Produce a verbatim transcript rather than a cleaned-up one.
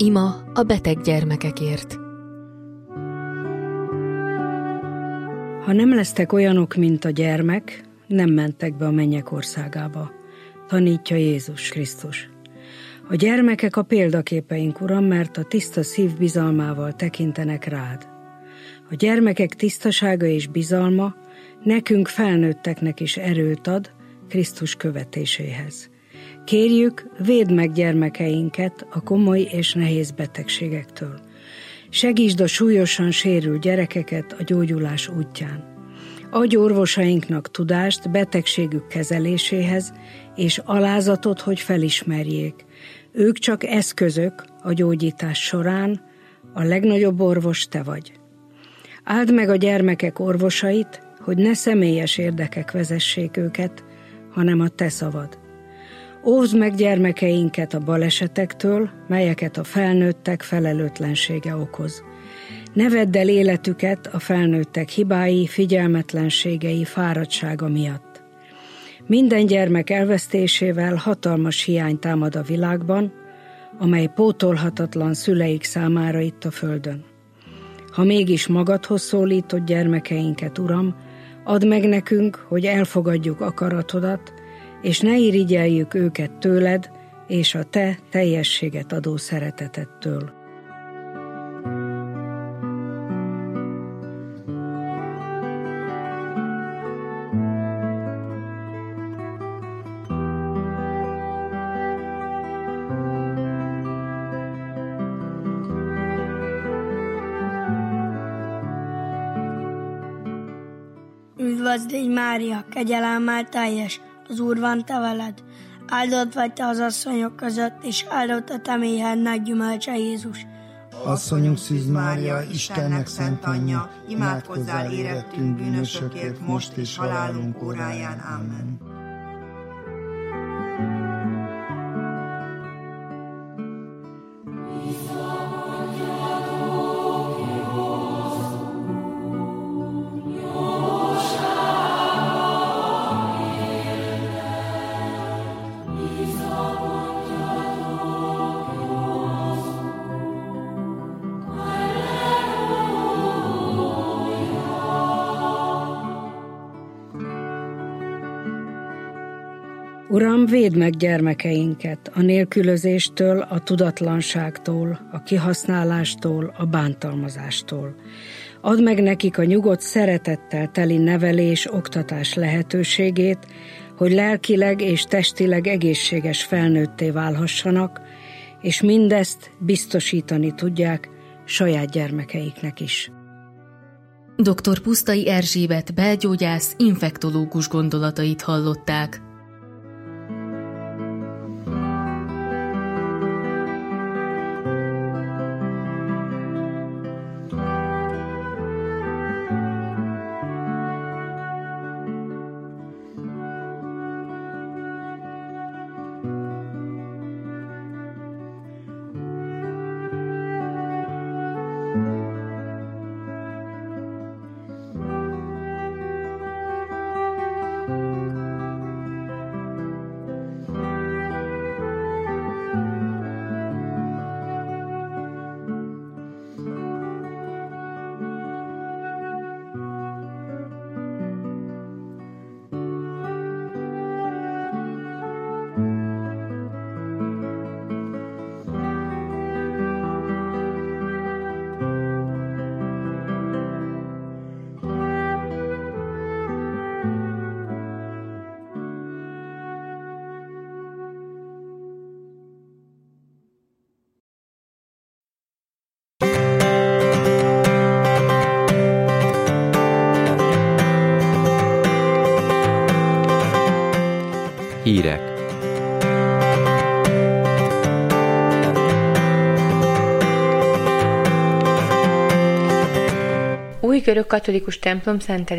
Ima a beteg gyermekekért. Ha nem lesztek olyanok, mint a gyermek, nem mentek be a mennyek országába, tanítja Jézus Krisztus. A gyermekek a példaképeink, Uram, mert a tiszta szív bizalmával tekintenek rád. A gyermekek tisztasága és bizalma nekünk felnőtteknek is erőt ad Krisztus követéséhez. Kérjük, védd meg gyermekeinket a komoly és nehéz betegségektől. Segítsd a súlyosan sérült gyerekeket a gyógyulás útján. Adj orvosainknak tudást betegségük kezeléséhez, és alázatot, hogy felismerjék. Ők csak eszközök a gyógyítás során, a legnagyobb orvos te vagy. Áld meg a gyermekek orvosait, hogy ne személyes érdekek vezessék őket, hanem a te szavad. Óvd meg gyermekeinket a balesetektől, melyeket a felnőttek felelőtlensége okoz. Ne vedd el életüket a felnőttek hibái, figyelmetlenségei, fáradtsága miatt. Minden gyermek elvesztésével hatalmas hiány támad a világban, amely pótolhatatlan szüleik számára itt a földön. Ha mégis magadhoz szólítod gyermekeinket, Uram, add meg nekünk, hogy elfogadjuk akaratodat, és ne irigyeljük őket tőled és a te teljességet adó szeretetettől. Üdvözl légy, Mária, kegyelemmel teljes, az Úr van te veled. Áldott vagy te az asszonyok között, és áldott a te méhednek gyümölcse, Jézus. Asszonyunk Szűz Mária, Istennek szent anyja, imádkozzál érettünk bűnösökért, most és halálunk óráján. Amen. Uram, védd meg gyermekeinket a nélkülözéstől, a tudatlanságtól, a kihasználástól, a bántalmazástól. Add meg nekik a nyugodt szeretettel teli nevelés, oktatás lehetőségét, hogy lelkileg és testileg egészséges felnőtté válhassanak, és mindezt biztosítani tudják saját gyermekeiknek is. doktor Pusztai Erzsébet belgyógyász, infektológus gondolatait hallották. Hírek. Új görögkatolikus templom szentelés